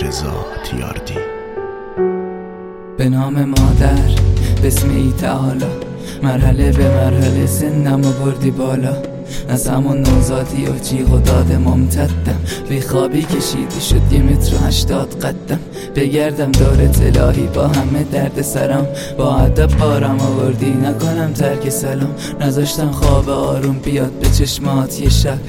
رضا تیاردی. به نام مادر بسم ای تعالی، مرحله به مرحله سنم و بردی بالا. از همون نوزادی و جیغ و داد ممتدم، بی خوابی کشیدی شد 1.80 قدم. بگردم دورت الهی با همه درد سرم، با ادب بارم آوردی نکنم ترک سلام. نذاشتم خواب آروم بیاد به چشمات یه شب،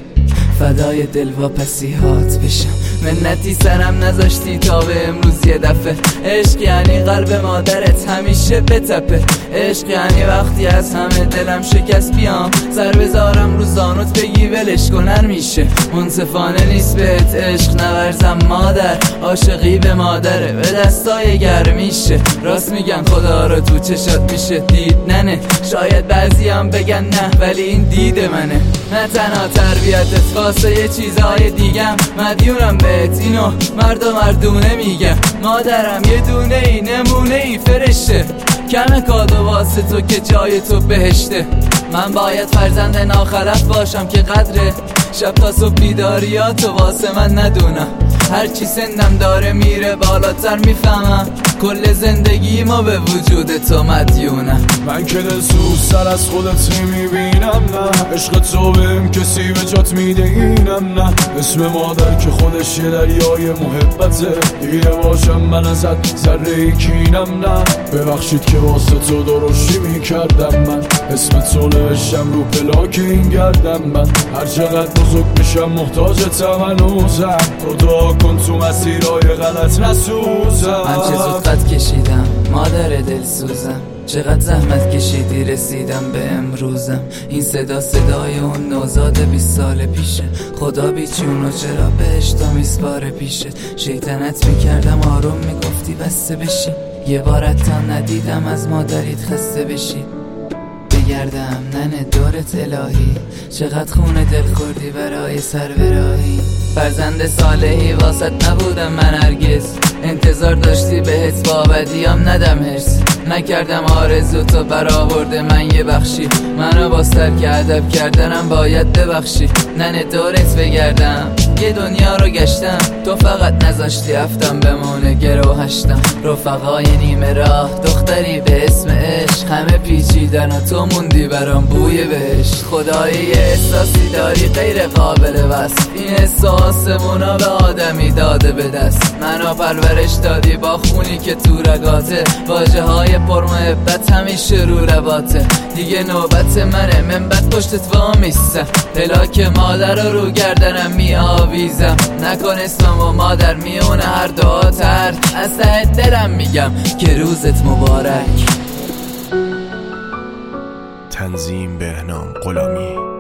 فدای دلواپسی‌هات بشم. منتی سرم نذاشتی تا به امروز یه دفعه. عشق یعنی قلب مادرت همیشه بتپه. عشق یعنی وقتی از همه دلم شکست بیام، سر بذارم رو زانوت بگی ولش کنن میشه. منصفانه نیست بهت عشق نورزم مادر، عاشقی به مادره به دستای گرمیشه. راست میگن خدا رو تو چشات میشه دید ننه، شاید بعضی هم بگن نه ولی این دید منه. نه تنها تربیتت واسه یه چیزهای دیگم، مدیونم بهت اینو مرد و مردونه میگم. مادرم یه دونه ای نمونه ای فرشته، کم کادو واسه تو که جای تو بهشته. من باید فرزند ناخلف باشم که قدره شب تا صبح بیداریاتو واسه من ندونم. هرچی سندم داره میره بالاتر میفهمم، کل زندگی ما به وجود تو مدیونم. من که دلسوز سر از خودت میبینم، نه عشق تو بهم کسی به جات میده اینم. نه اسم مادر که خودش یه دریای محبته، دیده باشم من ازت ذره کینم. نه ببخشید که واسه تو درشتی میکردم، من اسم تو نوشتم رو پلاک این گردم. من هر چقدر بزرگ میشم محتاجتم هنوزم، تو دعا کن تو مسیرهای غلط نسوزم. من چه زود قد کشیدم مادر دلسوزم، چقدر زحمت کشیدی رسیدم به امروزم. این صدا صدای اون نوزاد 20 سال پیشه، خدا بیچونو چرا بهش تا میسپاره پیشه. شیطنت میکردم آروم میگفتی بسته بشی، یه بارت تا ندیدم از مادریت خسته بشی. بگردم ننه دورت الهی، چقدر خونه دل خوردی برای سر براهی. فرزند صالحی واسط نبودم من هرگز، انتظار داشتی بهت با بدیام ندم هرس. نکردم آرزو تو برآورده من یه بخشی، منو باز ترک ادب کردنم باید ببخشی. ننه دورت بگردم یه دنیا رو گشتم، تو فقط نذاشتی هفتم بمونه گرو هشتم. رفقای نیمه راه دختری به اسم عشق، همه پیچیدن و تو موندی برام بوی بهشت. خدایی یه احساسی داری غیر قابل وصف، این حس آسمونا به آدمی داده به دست. منو پرورش دادی با خونی که تو رگاته، واژه های پرمحبت همیشه رو رواته. دیگه نوبت منه من بد پشتت وامیستم، پلاک مادر رو گردنم می آویزم. نکن اسمم و مادر میونه هر دعا ترک، از ته دلم میگم که روزت مبارک. تنظیم بهنام غلامی.